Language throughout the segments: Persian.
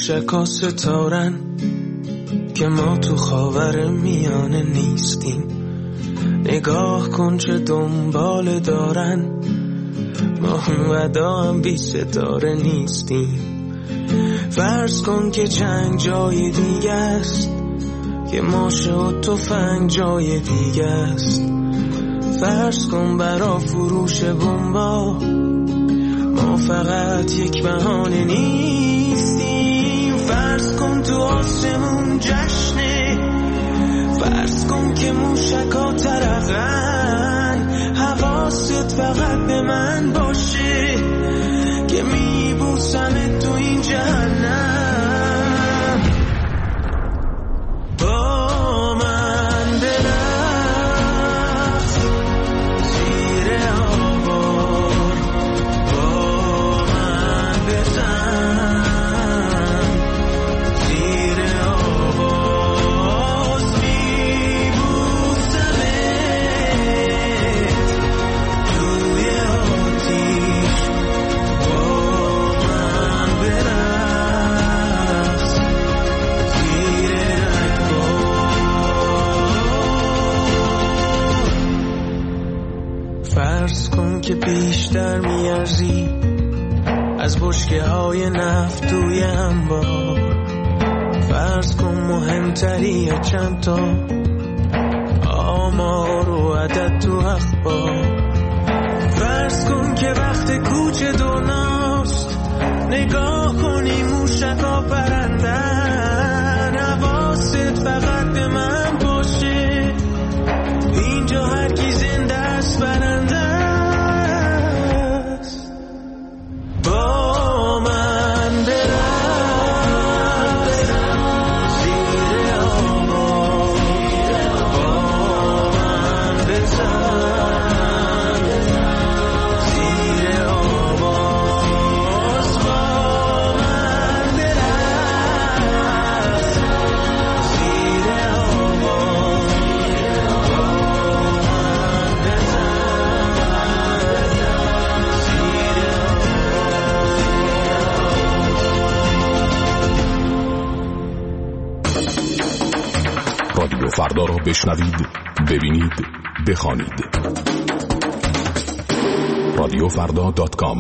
موشکا ستارن که ما تو خاور میانه نیستیم. نگاه کن چه دنبال دارن، ما ودا هم بی ستاره نیستیم. فرض کن که جنگ جای دیگه است، که ماشه و تفنگ جای دیگه است. فرض کن برا فروش بمبا ما فقط یک بهانه نیستیم. فرض کن تو آسمون جشنه، فرض کن که موشکا ترقن. حواست فقط به من باشه که میبوسم تو این جهنم. با من برقص زیر آوار، با من بزن زیر آواز. میبوسمت توی آتیش، با من برقص زیر رگبار. فرض کن که بیشتر میارزی از بشکه های نفت توی انبار. فرض کن مهمتری از چند تا آمار و عدد تو اخبار. فرض کن که وقت کوچه دنیاست، نگاه کنی موشکا پرندن. حواست فقط به من باشه، اینجا هر کی زنده است برنده است. با من برقص زیر آوار، با من بزن زیر آواز. با من برقص زیر آوار، با من رادیو فردا را بشنوید، ببینید، بخوانید. radiofrda.com.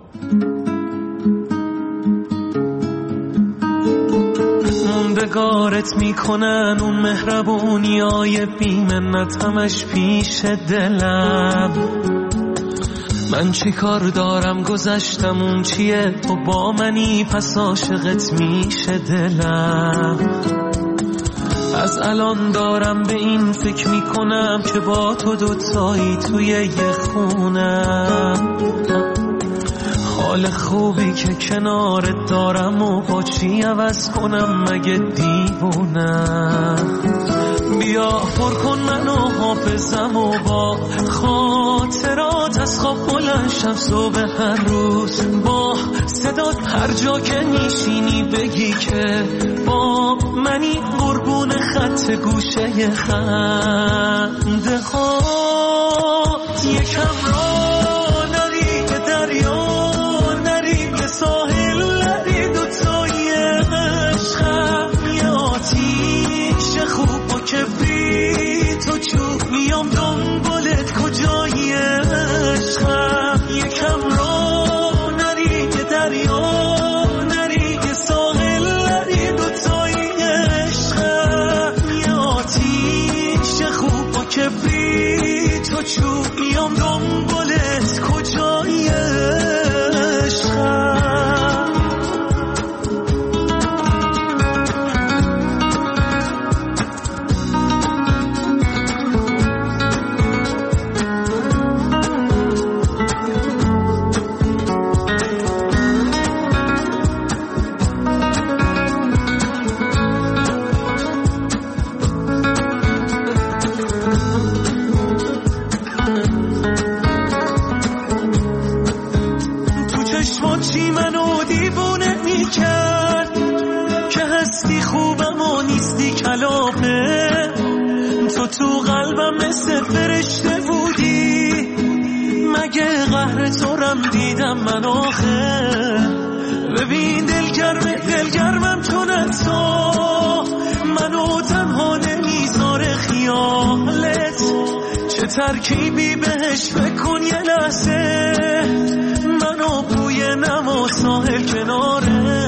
موندگارت میکنن اون مهربونیای بیمنت همش پیش دلم. من چی کار دارم گذشتم اون چیه، تو با منی پس عاشقت میشه دلم. از الان دارم به این فکر میکنم که با تو دوتایی توی یه خونم. حال خوبی که کنارت دارم و با چی عوض کنم مگه دیوونم. بیا پر کن منو حافظم و با خاطرات از خواب بلند شم صبح هر روز. با صدات هر جا که میشینی بگی که با منی، قربون خط گوشه خنده هات. یکم را نری به دریا، نری به ساحل، نری دوتایی عشقم. یه آتیش خوب و کبریت و چوب، میام دنبالت کجایی عشقم. یکم را نری به دریا، نری به ساحل، نری دوتایی عشقم. یه آتیش خوب و کبریت و چوب، میام دنبالت کجایی عشقم. تو قلبم مثل فرشته بودی، مگه قهر تو رم دیدم من آخه. ببین دلگرمم چون تو منو تنها نمیذاره خیالت، چه ترکیبی بهش بکن یه لحظه، منو بوی نما ساحل کناره،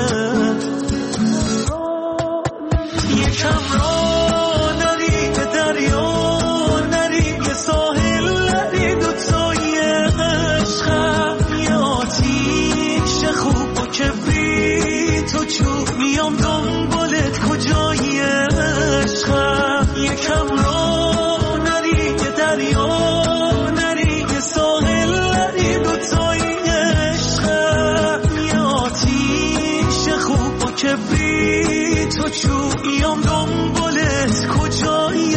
یکم را نری به دریا نری به ساحل نری، دوتای عشقم یه آتیش خوب و کبریت و چوب، میام دنبالت کجای عشقم، یکم را نری به دریا نری به ساحل نری، دوتای عشقم یه آتیش خوب و کبریت و چوب، میام دنبالت کجای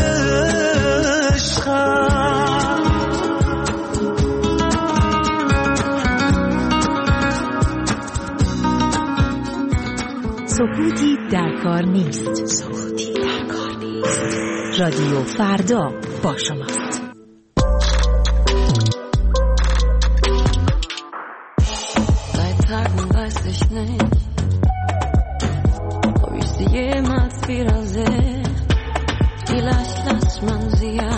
عشقم. سکوتی در کار نیست. رادیو فردا با شماست. Seit Tagen weiß ich nicht, ob ich sie jemals wiedersehe. Vielleicht lässt man sie ja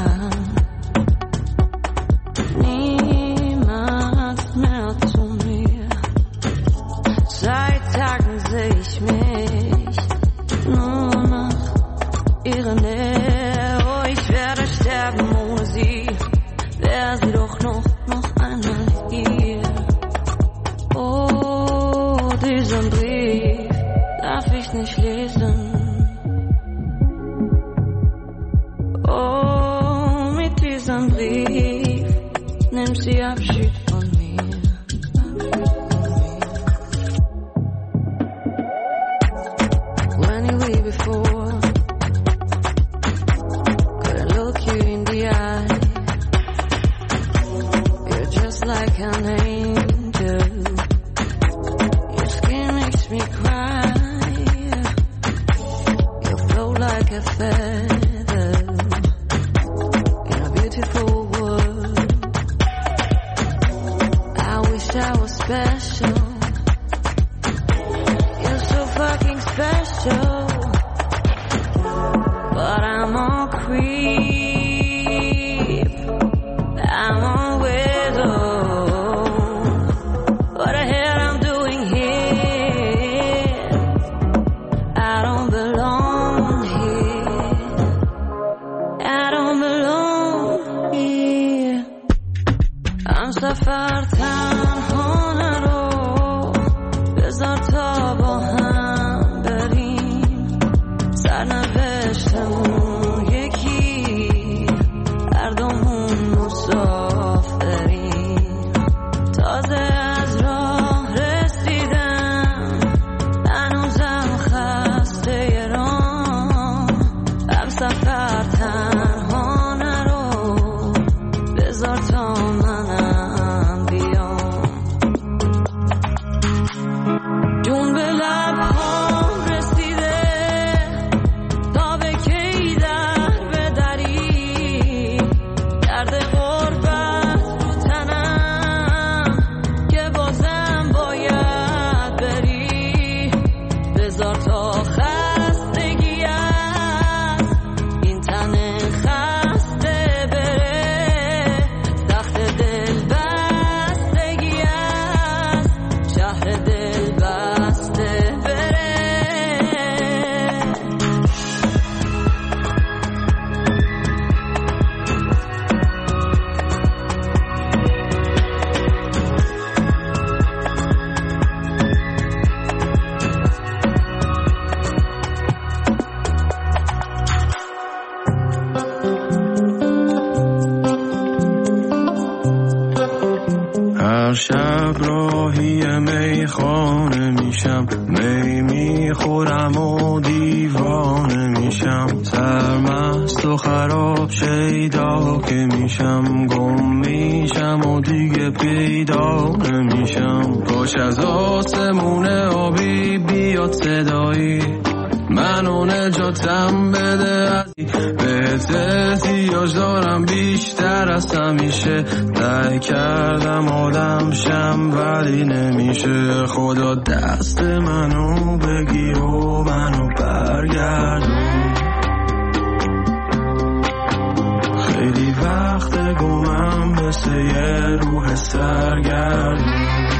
niemals mehr zu mir. Seit Tagen sehe ich mich nur nach ihrer Nähe. Oh, ich werde sterben ohne sie. Wäre sie doch noch einmal hier. Oh, diesen Brief darf ich nicht lesen. Oh, mit diesem Brief nimmt sie Abschied von mir. When you were before, couldn't look you in the eye. You're just like an angel. Your skin makes me cry. You float like a feather in a beautiful world. I wish I was special. You're so fucking special. But I'm a creep. I'm a widow. What the hell I'm doing here? I don't belong here. I don't belong here. I'm سفر تنها نرو، بذار تا با هم بریم، سرنوشتمون یکی، هر دومون مسافریم. تازه از راه رسیدم، هنوزم خسته راه، هم سفر تنها نرو، بذار تا منم بیام. جون به لب‌هام رسیده، تا به کی در بدری، درد غربت رو تنم که بازم باید بری، بذار تا خستگی از این تن خسته بره، تخت دل بستگی از شهر دل بسته بره. هر شب راهی میخانه میشم، می میخورم و دیوانه میشم، سرمست و خراب شیدا که میشم، گم میشم و دیگه پیدا نمیشم. کاش از آسمون آبی بیاد صدایی، منو نجاتم بده از بهت بهت احتیاج دارم بیشتر از همیشه. سعی کردم آدم شم ولی نمیشه. خدا دست منو بگیر و منو برگردون. خیلی وقت گمم مثل یه روح سرگردون.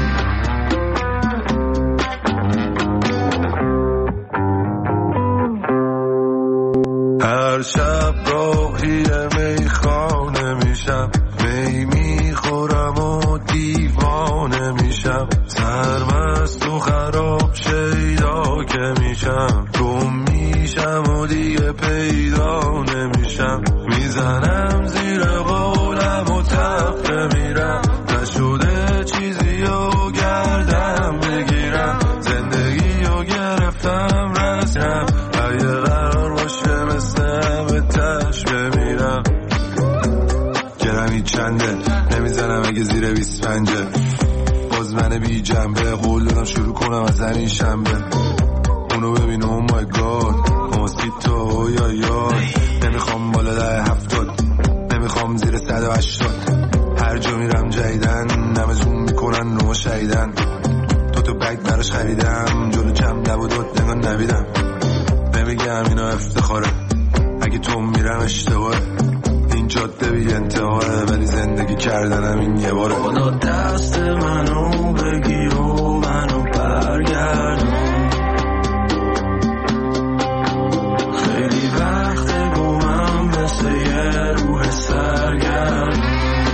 هر شب راهی میخانه میشم، می میخورم و دیوانه میشم. سرمست و خراب شیدا که میشم، گم میشم و دیگه پیدا نمیشم. میزنم زیر قولم و تخته میرم، نشده چیزی و گردم بگیرم. زندگی رو گرفتم رسم، اگه قرار باشه مثل همه تش بمیرم. گرمی چنده نمیزنم اگه زیر 25. باز من بی جنبه قول دارم شروع کنم از همین شنبه. اونو ببین او مای گاد موسیتو یا یاد. نمیخوام بالا 70، نمیخوام زیر 180. هر جا میرم جدیدن نمزون میکنن نو شهیدن. تو بگ براش خریدم جلو جمع نبود نگاه نبیدم. نمیگم اینا افتخاره، اگه تو میرم اشتباهه. این جاده بی انتهاره ولی زندگی کردنم این یه باره. خدا دست منو بگیر و منو برگردون. خیلی وقت گمم مثل یه روح سرگردون.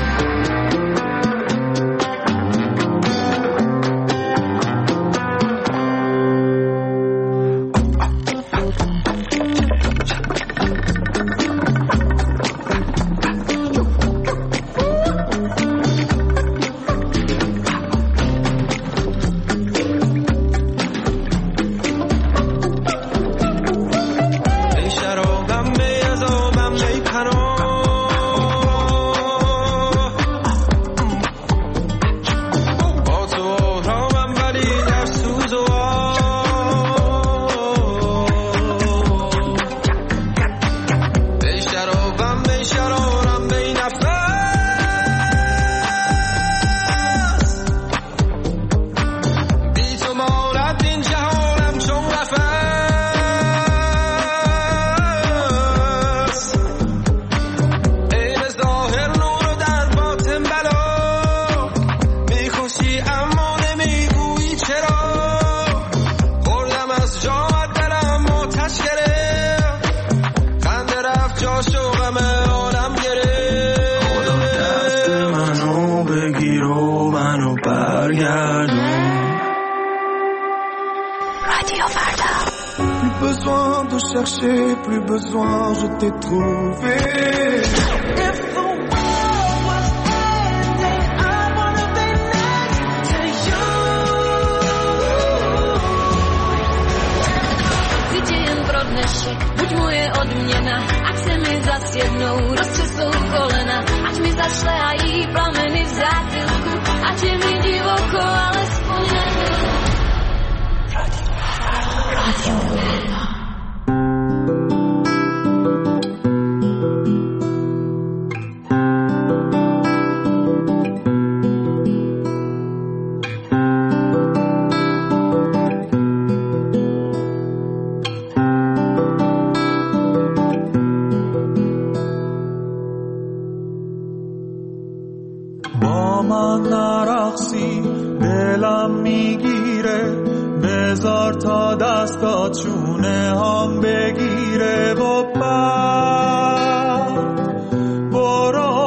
Plus besoin, je t'ai trouvé. If the world was ending, I wanna be next to you. Gdzie jen pro dnešek, buď moje odměna, ať se mi zas jednou rozčesou kolena, ať mi zašlehají plameny v zátilku, ať je mi divoko, alespoň na chvíli. Radio Verno. چونه هم بگیره و بعد برو.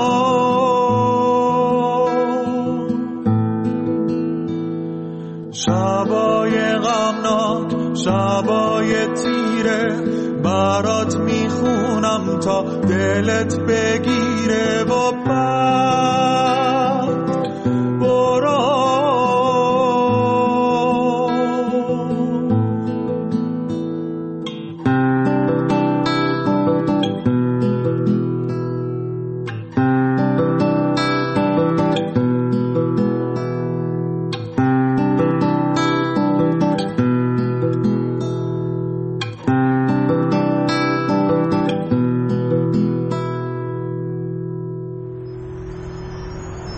شبای غمناک، شبای تیره، برات میخونم تا دلت بگیره و بعد برو.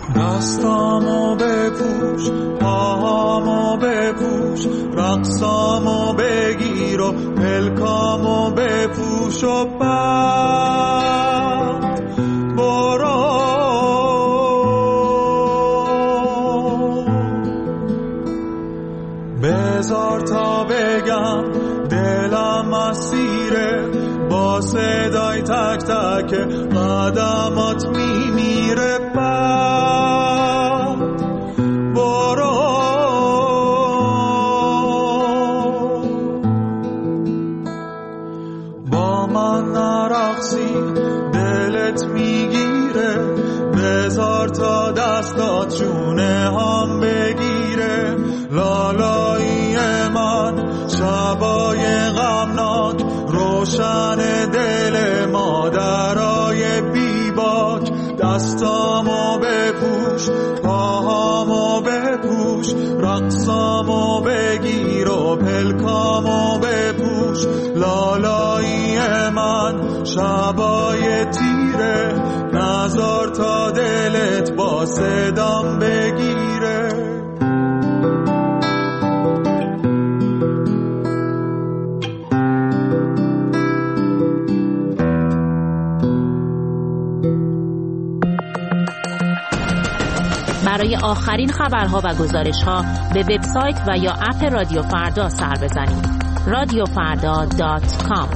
دستامو بپوش، پاهامو بپوش، رقصامو بگیر و پلکامو بپوش و بعد برو. بذار تا بگم دلم اسیره، با صدای تک تک قدمات میمیره. بعد برو. با من نرقصی دلت میگیره، بذار تا دستات چونه هم بگیره. لالایی من شبای غمناک، روشن دل مادرای بیباک. دستامو بپوش، پاهامو بپوش، رقصامو بگیر و پلکامو بپوش. لالایی من شبای تیره، نذار تا دلت با صدام بگیره. برای آخرین خبرها و گزارش‌ها به وبسایت و یا اپ رادیو فردا سر بزنید. radiofarda.com.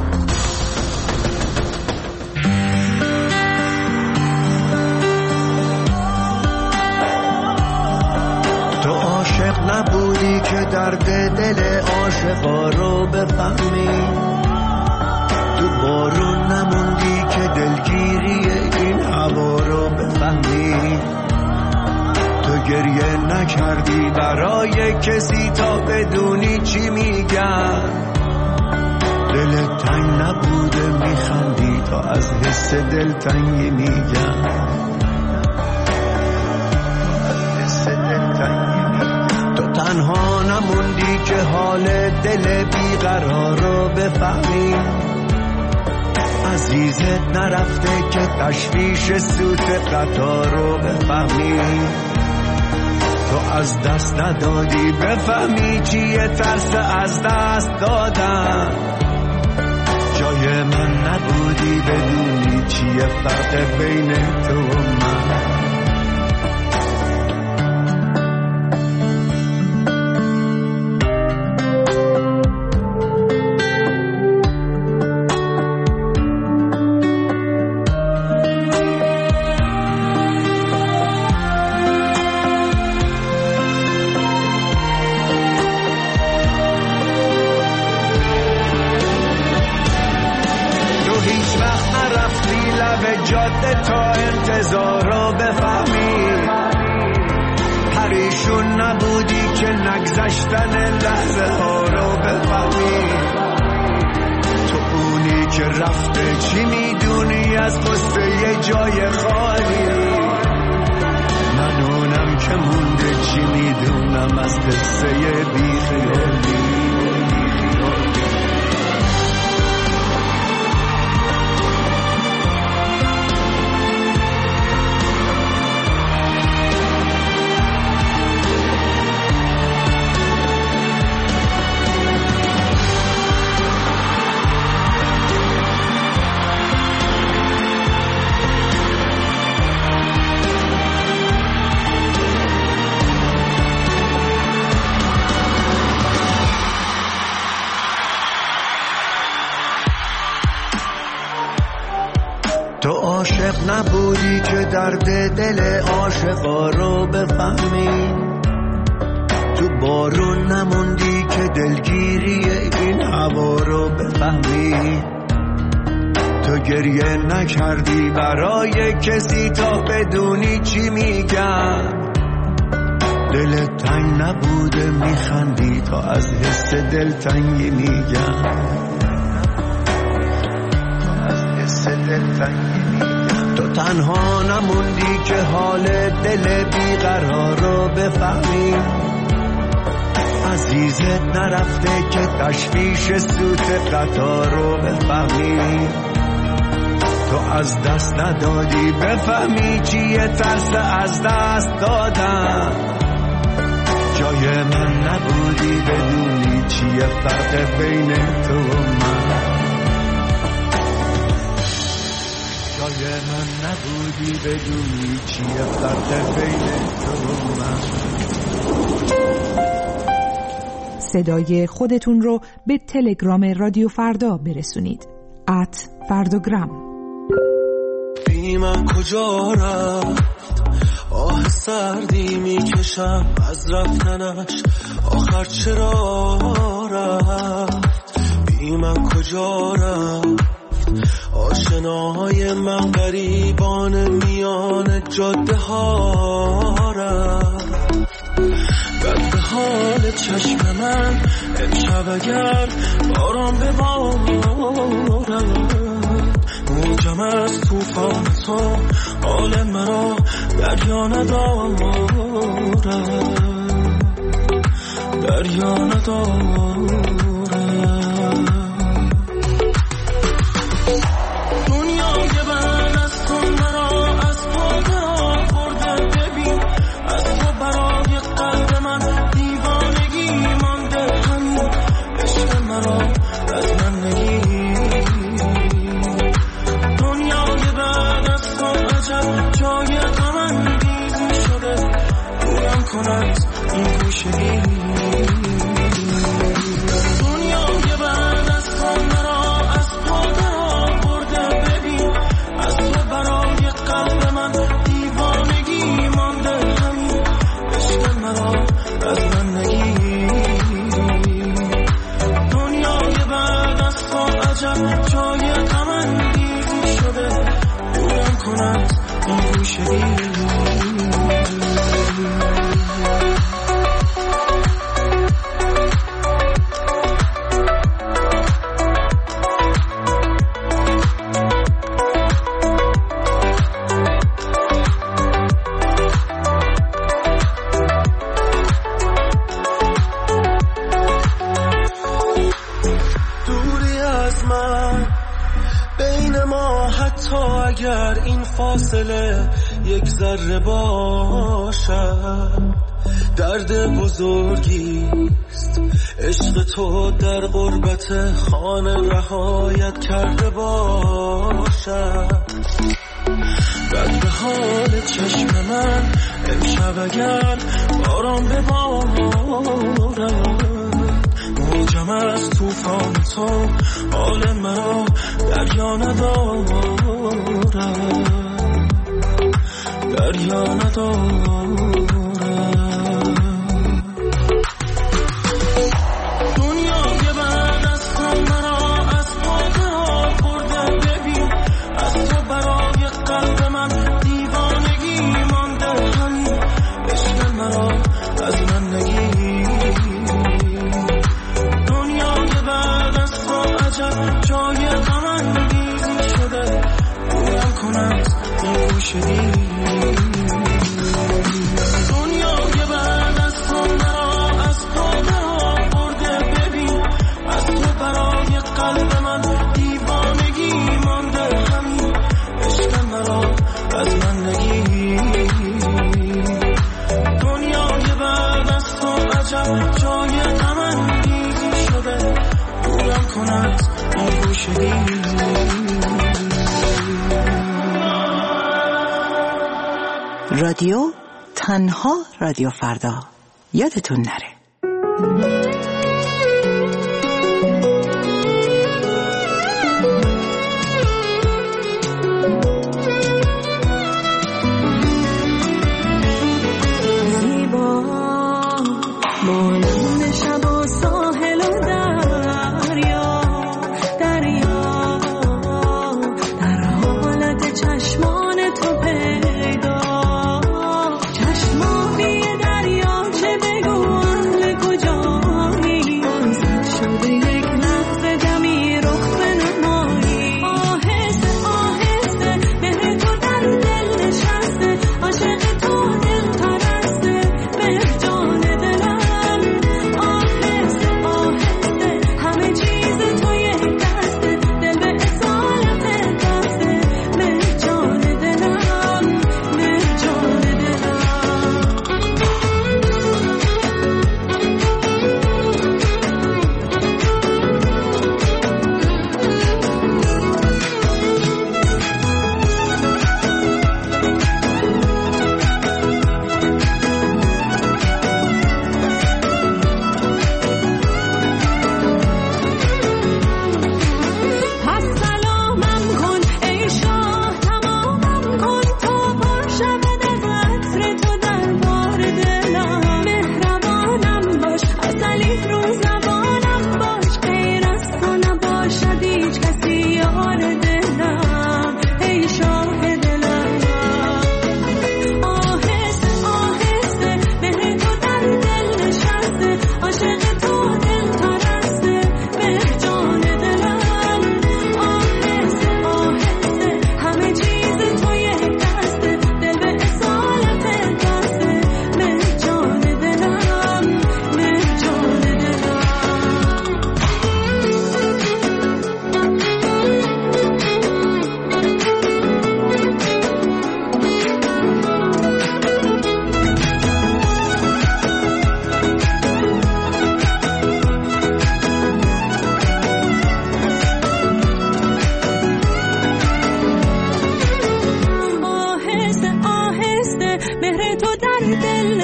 تو عاشق نبودی که درد دل عاشقا رو بفهمی، تو بارون نموندی که دلگیری این هوا رو بفهمی، تو گریه نکردی برای کسی تا بدونی چی میگن، دلت تنگ نبوده میخندی تا از حس دلتنگی میگن، تو تنها نموندی که حال دل بیقرار رو بفهمی، عزیزت نرفته که تشویش سوت قطار رو بفهمی، تو از دست ندادی بفهمی چیه ترس از دست دادن، جای من نبودی بدونی چیه فرق بین تو و من. جاده تا انتظار رو بفهمی، پریشون نبودی که نگذشتن لحظه ها رو بفهمی، تو اونی که رفته چی میدونی از قصه یه جای خالی، من اونم که مونده چی میدونم از قصه بیخیالی. تو عاشق نبودی که درد دل عاشقا رو بفهمی، تو بارون نموندی که دلگیری این هوا رو بفهمی، تو گریه نکردی برای کسی تا بدونی چی میگن، دلت تنگ نبوده میخندی تا از حس دلتنگی میگن، تو تنها نموندی که حال دل بیقرار رو بفهمی، عزیزت نرفته که تشویش سوت قطار رو بفهمی، تو از دست ندادی بفهمی چیه ترس از دست دادن. جای من نبودی بدونی چیه فرق بین تو و من. جای من نبودی بدونی چیه فرق بین تو و من. صدای خودتون رو به تلگرام رادیو فردا برسونید. @فرداگرام. بی من کجا رفت، آه سردی میکشم از رفتنش، آخر چرا رفت. بی من کجا رفت، آشناهای من غریبان میان جاده ها رفت. بد حال چشم من امشب اگر باران ببارد، موجم از توفان تو حال مرا دریا ندارد، دریا ندارد. دنیای بعد از تو مرا از پا برده، ببین از تو برای قلب من دیوانگی مانده، همین عشق مرا از من نگیر. دنیای بعد از تو عجب جای غم انگیزی شده، دورم کن از این گوشگی. دنیای بعد از تو مرا از پا برده، ببین از تو برای قلب من دیوانگی مانده، همین عشق مرا از من نگیر. دنیای بعد از تو عجب جای غم انگیزی شده، دورم کن از این گوشگی. اگر این فاصله یک ذره باشد، درد بزرگیست عشق تو در غربت خانه رهایت کرده باشد. بد حال چشم من امشب اگر باران ببارد، موجم از توفان تو حال مرا دریا ندارد، دریا ندارد. دنیای بعد از تو مرا از پا برده، ببین از تو برای قلب من دیوانگی مانده، همین عشق مرا از من نگیر. دنیای بعد از تو عجب جای غم انگیزی شده، دورم کن از این گوشگی. دنیای بعد از تو مرا از پا برده، ببین از تو برای قلب من دیوانگی مانده، همین عشق مرا از من نگیر. دنیای بعد از تو عجب جای غم انگیزی شده، دورم کن از این گوشگی. رادیو تنها رادیو فردا، یادتون نره. زیبا مانند شب و ساحل و دریا، دریا در حالت چشمان تو پیدا، چشمانی دریا چه بگو اهل کجایی.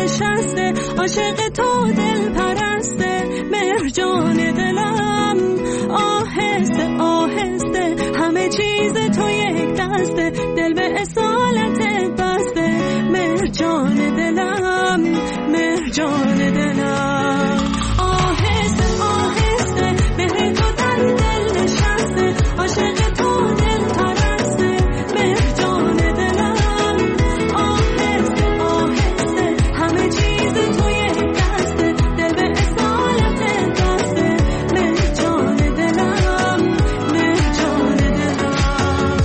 نشسته، عاشق تو دل پرسته، مرجان دلم آهسته آهسته، همه چیز تو یک دسته، دل به اصالتت بسته، مرجان دلم مرجان دلم آهسته آهسته، به تو در دل نشسته، عاشق تو دل پرسته، مرجان دلم آهسته آهسته، همه چیز تو یک دسته، دل به اصالتت بسته، مرجان دلم مرجان دلم.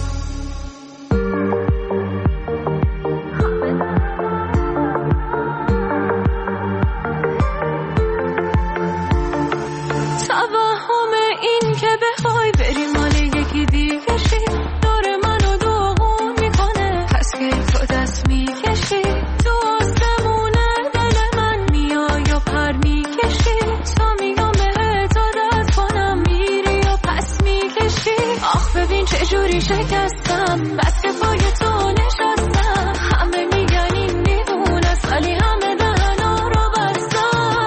توهم این که بخوای بری مال یکی دیگه شی، دور منو داغون میکنه، پس که تو دست میکشی تو آسمونه، دل من میای و پر میکشی، تا میگم بهت عادت کنم، میری و پس میکشی. آخ ببین چجوری شکستم، بس که پای تو نشستم، همه میگن این دیوونه است ولی همه دهنا رو بستم.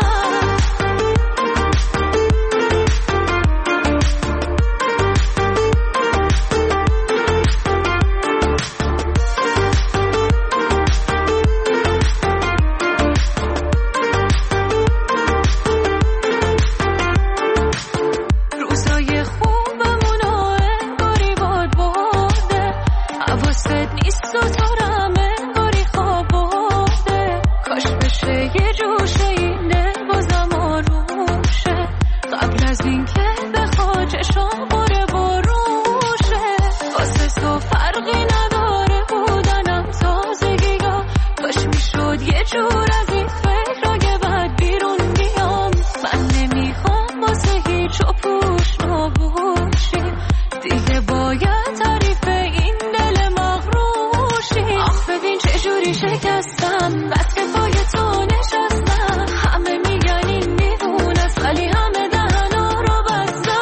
روزای خوبمونو انگاری باد برده، حواست نیست و تو رم انگاری خواب برده، کاش بشه یه جوشه این دل بازم آروشه، قبل از این که بخواد چشم باره بروشه، واسه تو فرقی نداره بودنم تازگی ها، کاش میشد یه جور از این فکرهای بد بیرون بیام، من نمیخوام واسه هیچ و پوش نباشی، دیگه باید تعریف این دل مغروشی. آخ ببین چجوری شکستم، بس که پای تو نشستم، همه میگن این دیوونه است ولی همه دهنا رو بستم.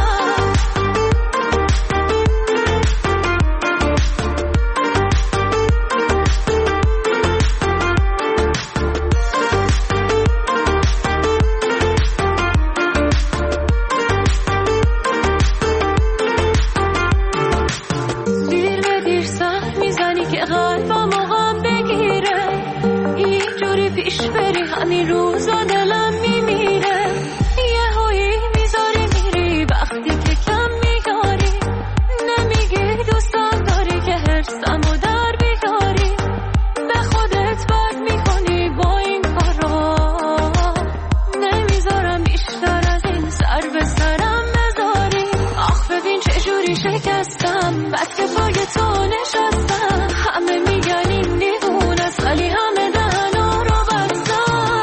دیر به دیر سر میزنی که قلبم غم بگیره، اینجوری پیش بری همین روزا دلم میمیره، یهویی میذاری میری وقتی که کم میگاری، نمیگی دوستم داری که حرصمو در بیاری، به خودت بد میکنی با این کارا، نمیذارم بیشتر از این سر به سرم بذاری. آخ ببین چجوری شکستم، بس که پای تو نشستم، همه میگن این دیوونه است ولی همه دهنا رو بستم.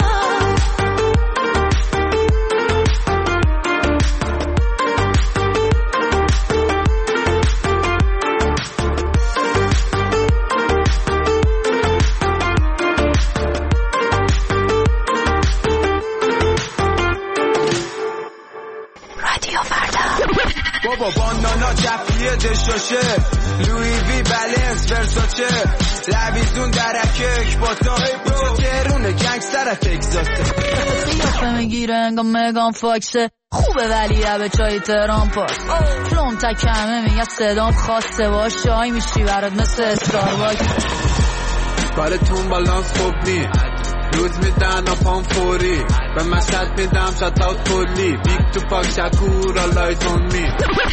رادیو فردا. بابا بانانا جفیه دشاشه، لوی وی بلنس ورساچه، لویزون درکک با تا برو ترونه گنگستر تگزاسه، قیافه میگیره انگا مگان فاکسه، خوبه ولی به چای تهران پاس، فلوم تکمه میگه صدام خواسته باش، شای میشی برات مثل استارباکس، کارتون بالانس خوب نی، روز میدن پام فوری، به مشهد میدم شتاوت کلی، بیگ تو پاک شکور آلایز اون می.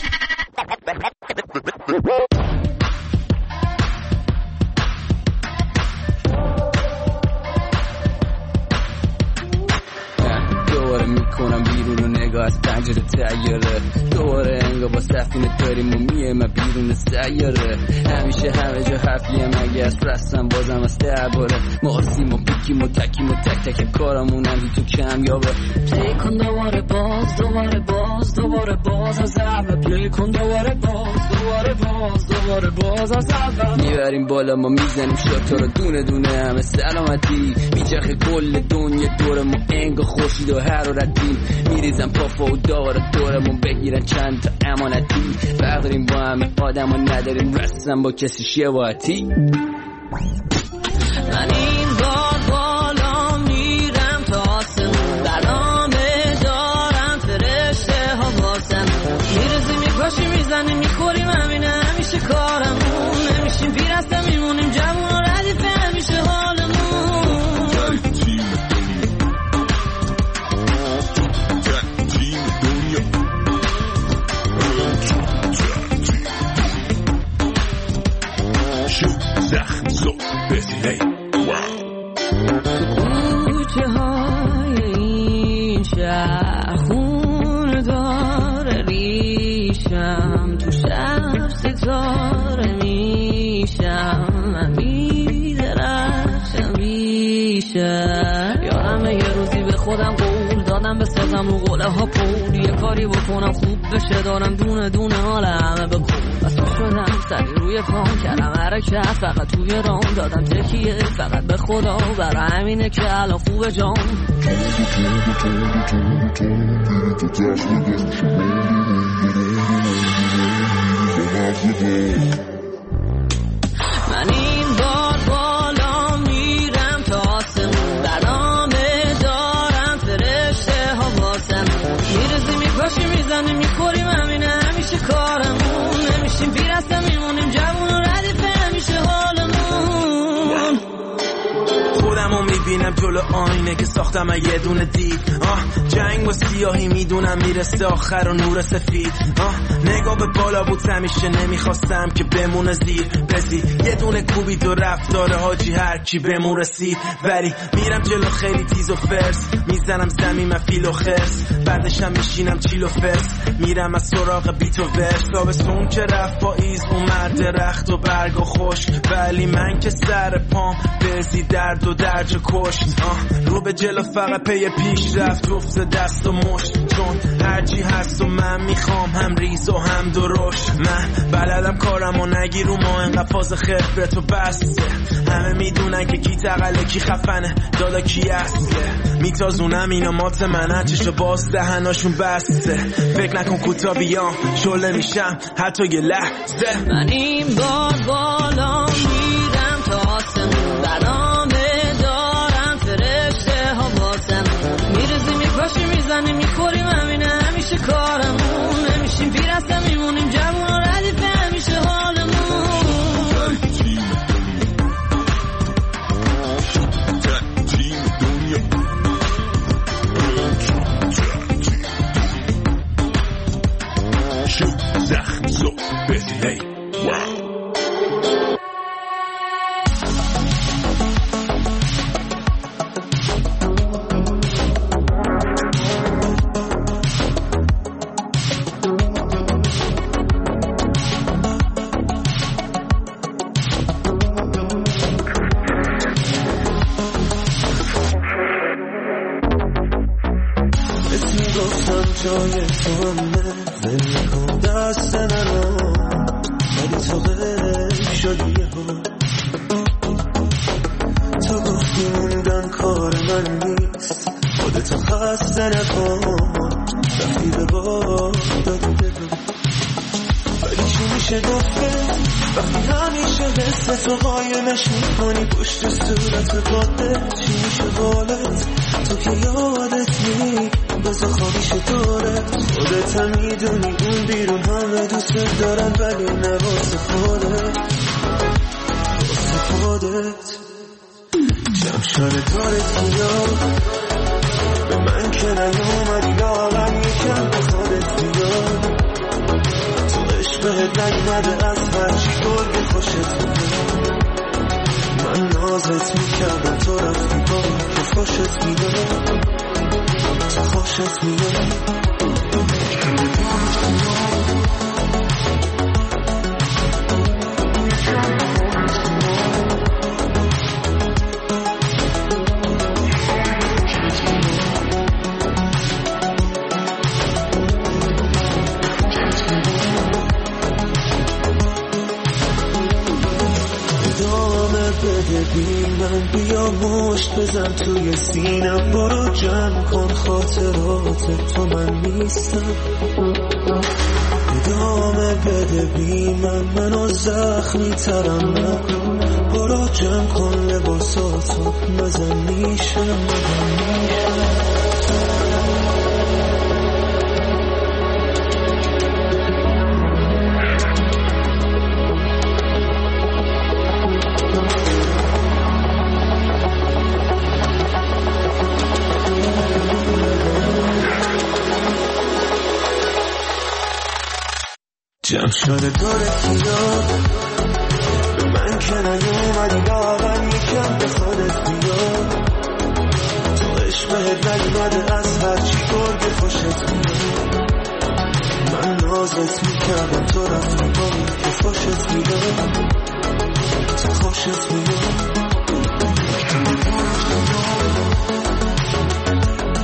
دوباره میکنم بیرون و نگاه از پنجره تیاره، دوباره انگار با سفینه داریم و میه من بیرون سیاره، همیشه همه جا حرفیه مگه از رستم بازم از درباره، ما آسیم و بیکیم و تکیم و تک تک کارمون هم تو کم یابه، پلی کن دوباره باز دوباره باز دوباره باز از اول، پلی کن دوباره باز دوباره باز دوباره باز از اول، میبریم بالا ما میزنیم شاتا رو دونه دونه همه سلامتی، میچرخه کل دنیا دور ما انگار خورشید و حرارتی، میریزم پافا و داور دورمون بگیرن چند تا امانتی، برداریم با همه آدم و نداریم رستم با کسی شباهتی. من این بار خودم قول دادم بسازم رو قله ها پول، یه کاری بکنم خوب بشه، دارم دونه دونه حال همه بکن. بسا شدم سری روی پام کردم حرکت، فقط توی رام دادم تکیه فقط به خدا، برای همینه که الان خوبه جام. من این بار بالا میرم تا آسمون، برنامه دارم فرشته ها واسم، میرزی میپاشی میزنی میخوریم، همینه همیشه کارمون، نمیشیم پیرسته میمونیم جوون و ردیفه همیشه حالمون. خودمو میبینم جلو آینه که ساختم یه دونه دید، جنگ و سیاهی میدونم میرسه آخر و نور سفید، نگاه به بالا بود همیشه نمیخواستم که بمونه زیر بزید، یه دونه کوبید و رفت داره حاجی هر کی بمون رسید، ولی میرم جلو خیلی تیز و فرس، میزنم زمین من فیل و خرس، بعدشم میشینم چیل و فرس، میرم از سراغ بیت و ورس، تابستون که رفت پاییز اومد درخت و برگ و خشک، ولی من که سر پام بزی درد و درج کشت، رو به جلو فقط پی پیش رفت جفت دست و مشت، چون هرچی هست و من میخوام هم ریز و هم درشت، من بلدم کارم و نگیرو ما انقدر فاز خبرت و بسته، همه میدونن که کی تقله کی خفنه دادا کی اصله، میتازونم اینا مات منه چشو باز دهناشون بسته، فکر نکن کوتا بیام شله میشم حتی یه لحظه. من این بار بالا میرم تا آسمون، برنامه دارم فرشته ها واسم، میرزی میپاشی میزنی میخوریم، همینه همیشه کارمون، نمیشیم پیرسته میمونیم جوون و ردیفه همیشه حالمون. زخم زو بزی جای تو همه ولی کن دست منو، ولی تو غیر شدی یهو، تو گفتی موندن کار من نیست، خودتو خسته نکن، رفتی به بار دادی بگو، ولی چی میشه گفته وقتی همیشه حس تو قایمش میکنی پشت صورت باده، چی میشه بالت تو که یادت نی بزا خوابیشه دورت، خودت هم میدونی اون بیرون همه دوست دارن ولی نه واسه خودت، واسه خودت جمشاره دارت بیا به من که نیومدی لاغم یکم به خودت بیا، تو عشق بهت نگمده از هرچی گرگ خوشت بیا، من نازت میکردم تو رفتی با که خوشت بیا، تو خوشت بیا. من بیا مشت بزن توی سینم، برو جمع کن خاطرات تو من نیستم، ادامه بده بی منو زخمی ترم نکن، برو جمع کن لباساتو نزن میشم. جمع شده دارت یاد به من که نیومدی لاغر یکم به خودت بیا، تو عشق بهت نگمده از هرچی گرگ خوشت بیا، من نازت میکردم تو رفتی با که خوشت بیا، تو خوشت بیا.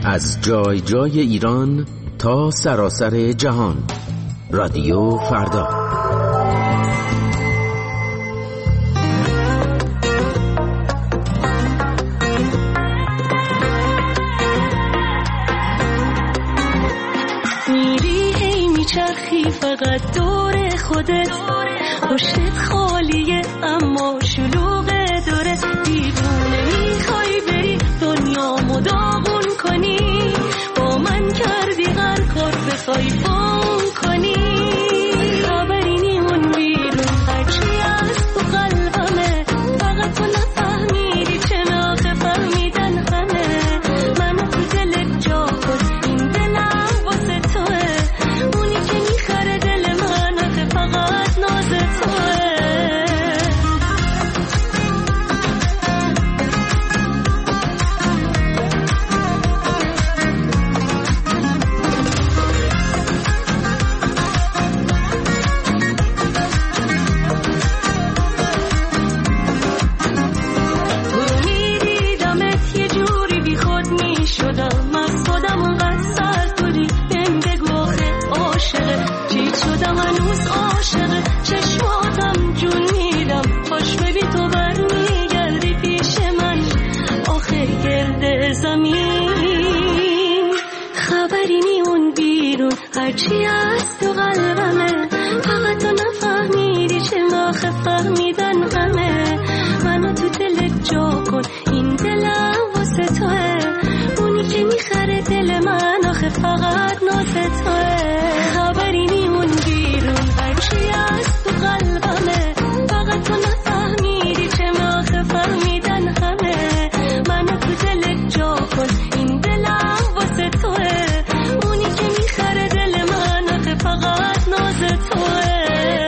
از جای جای ایران تا سراسر جهان. رادیو فردا. میری هی میچرخی فقط دور خودت، پشتت خالیه اما شلوغه دوره، دیوونه میخوای بری دنیامو داغون کنی، با من کردی هر کار بخوای فون کنی، خبری نی اون بیرون هرچی از تو قلبمه، فقط تو نفهمیدی چناخه فهمیدن همه، منو تو دلت جا کن این دلم واسه توه، اونی که میخره دل من آخه فقط ناز توه. چشماتم جون میدم خوش ببین تو برمیگردی پیش من آخر گرد زمین، خبری نی اون بیرون هرچی از تو قلبمه، فقط تو نفهمیدی چناخه فهمیدن همه، منو تو دلت جا کن این دلم واسه توه، اونی که میخره دل من آخه فقط ناز توه، خبری نی اون بیرون هرچی از تو قلبمه، فقط تو نفهمیدی چناخه فهمیدن همه، منو تو دلت جا کن این دلم واسه توه، اونی که میخره دل من آخه فقط ناز توه.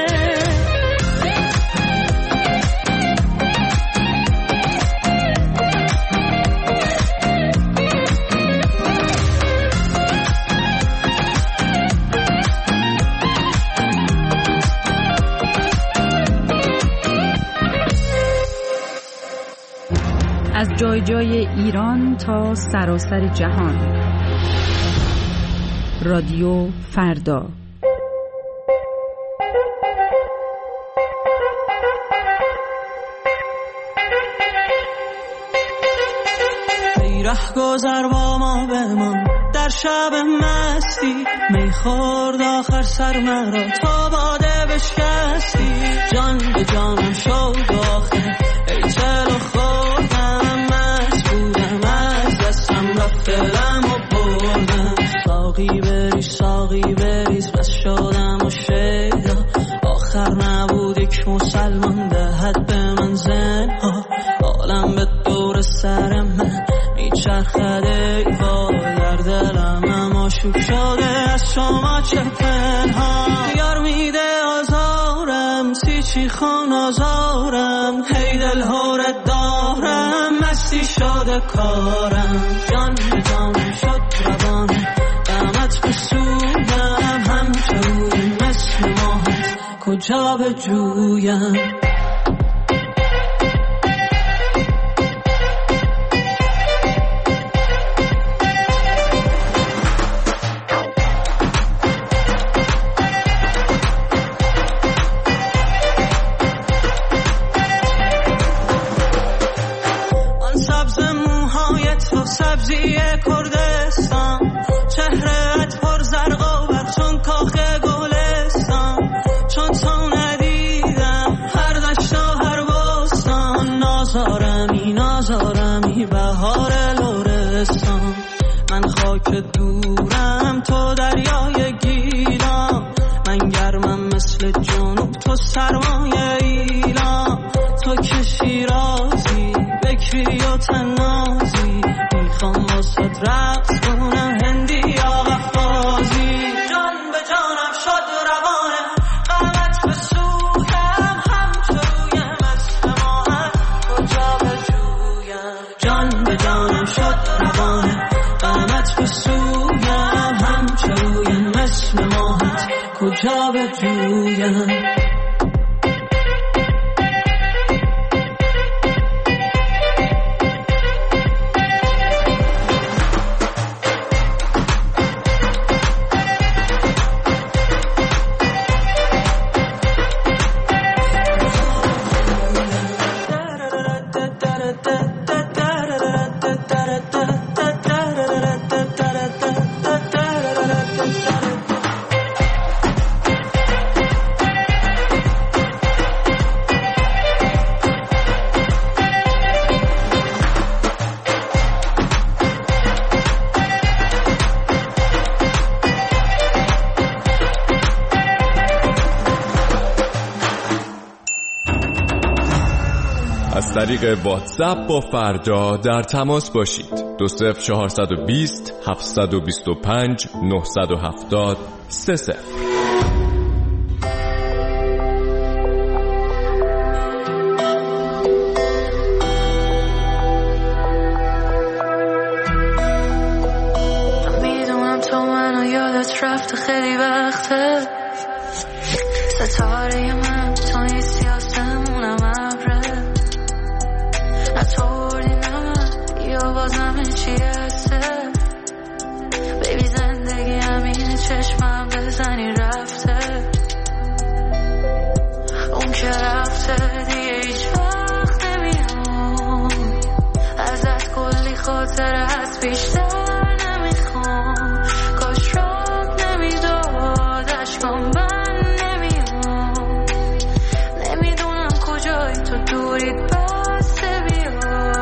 از جای جای ایران تا سراسر جهان. رادیو فردا. ای رهگذر با ما بمان در شب مستی، میخورد آخر سر مرا تا باده بشکستی، جان به جانم شد آخر ای چلو خوردم، مست بودم از دستم رفت دلم و بردم، ساقی بریز بس شدم و شیدا، آخر نبود یک مسلمان دهد به من زنها، عالم به دور سر من میچرخده ای وای، در دلم اما شوک شده از شما چه پنهان، یار میده آزارم چی خون آزارم، هی دل هورت دارم مستی شده کارم، جان به جانم شد روانم قامت بسویم، همچنون مثل ماهت کجا به جویم. سبزی کردستان، چهرهت پر زرق و برق چون کاخ گلستان، چون تو ندیدم هر دشت و هر بستان، نازارمی بهار لرستان، من خاک دورم تو دریای گیلان، من گرمم مثل جنوب تو سرمایه ایلان، تو که شیرازی بکری و تنازی، میخوام واسد رقص کنم هندی یا قفازی، جان به جانم شد روانه قامت به سویم، همچرویم مثل ماهت کجا به جویم، جان به جانم شد روانه قامت به سویم، همچرویم مثل ماهت کجا به جویم. طریق واتساپ با فردا در تماس باشید. 20420 725 970 30. میدونم تو منو یادت رفته خیلی وقته، ستاره من تو نیستی آسمونم ابره، نطوری نه یا باز همه چی هسته. بیبی زندگی همینه، چشمم بزنی رفته، اون که رفته دیگه هیچ وقت نمیام، ازت کلی خاطره هست بیشتر نمیخوام، کاش راب نمیداد اشکام من نمیام، نمیدونم کجایی تو دوری بسته بیا.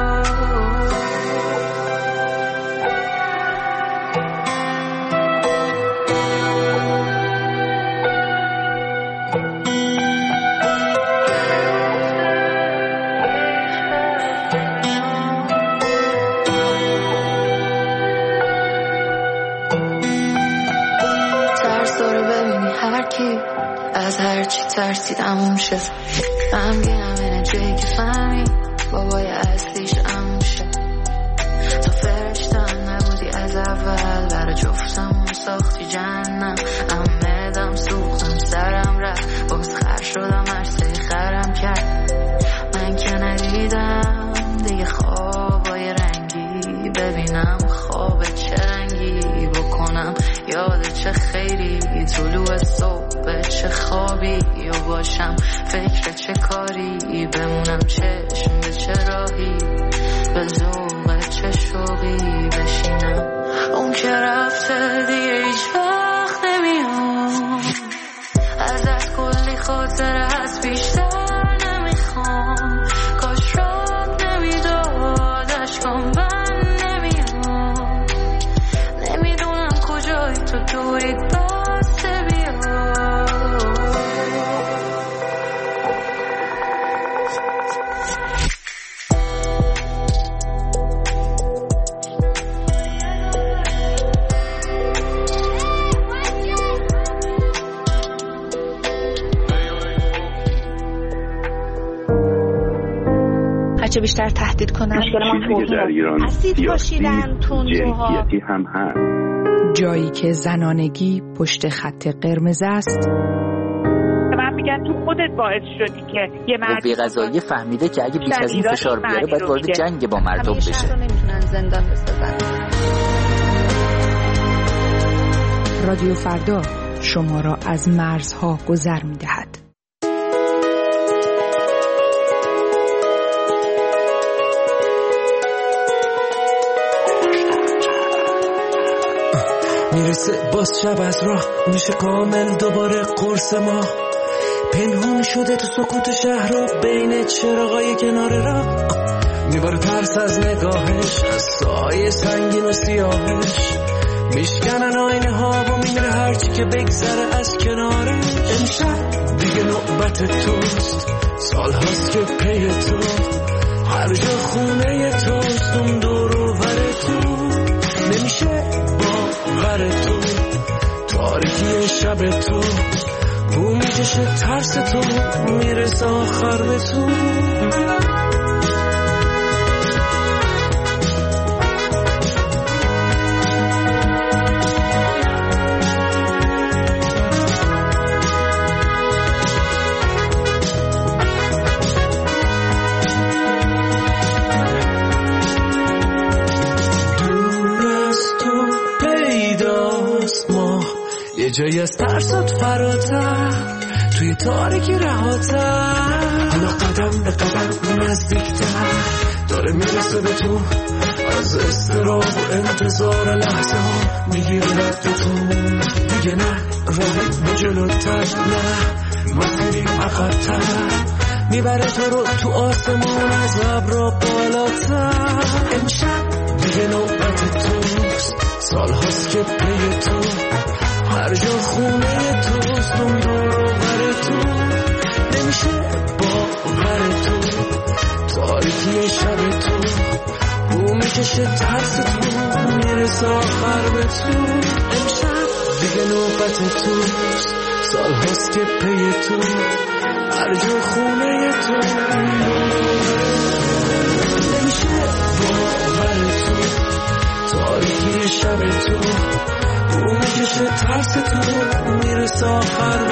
از هر چی ترسید امون شد، غمگینم اینه جایی که فهمی بابای اصلیش امون شد. تو فرشتم نبودی از اول، برا جفتمون ساختی جهنم، امدم سوختم سرم رفت، باز خر شدم عرصه خرم کرد. من که ندیدم دیگه خوابای رنگی، ببینم خواب چه رنگی بکنم، یاد چه خیلی طلوع صبح چه خوابی یا باشم، فکر چه کاری بمونم، چشم به چه راهی، به ذوق چه شوقی بشینم. اون که رفته دیگه هیچ وقت نمیام، ازت کلی خاطره هست بیشتر نمیخوام، کاش راب نمیداد اشکام من نمیام، نمیدونم کجایی تو دوری بسته بیا. هرچه بیشتر تهدید کنن چیزی در ایران سیاسی جنسیتی هم هست، جایی که زنانگی پشت خط قرمز است. من میگم تو خودت باعث شدی که یه قوه قضاییه فهمیده که اگه بیش از این فشار بیاره باید وارد جنگ با مردم بشه. شهر رو نمیتونن زندان بسازن. رادیو فردا شما را از مرزها گذر میدهد. میرسه باز شب از راه میشه کامل دوباره قرص ما، پنهون شده تو سکوت شهر رو بین چراغای کنار راه، میباره ترس از نگاهش، از سایه سنگین و سیاهش، میشکنن آینه ها و میمیره هرچی که بگذره از کنارش. امشب دیگه نوبت توست، سال هاست که پی تو، هر جا خونه توست، اون دور و بر تو، نمیشه باور تو، تاریکی شب تو، بو میکشه ترس تو، میرسه آخر به تو. یه جایی از ترسات فراتر، توی تاریکی رهاتر، حالا قدم به قدم نزدیکتر، داره میرسه به تو، از استراب و انتظار لحظه ها میگیره رد تو، دیگه نه راهی به جلوتر، نه مسیری عقب‌تر، میبره تو رو تو آسمون از ابرا بالاتر. امشب دیگه نوبت توست، سال هاست که پی تو، هر جا خونه توست، اون دور و بر تو، نمیشه باور تو، تاریکی میشه ترس تو میرسه آخر به تو امشب دیگه نوبت تو سال هست که پی تو هر جا خونه تو نمیشه باور تو تاریکی شب تو رو میکشه ترس تو میرسه آخر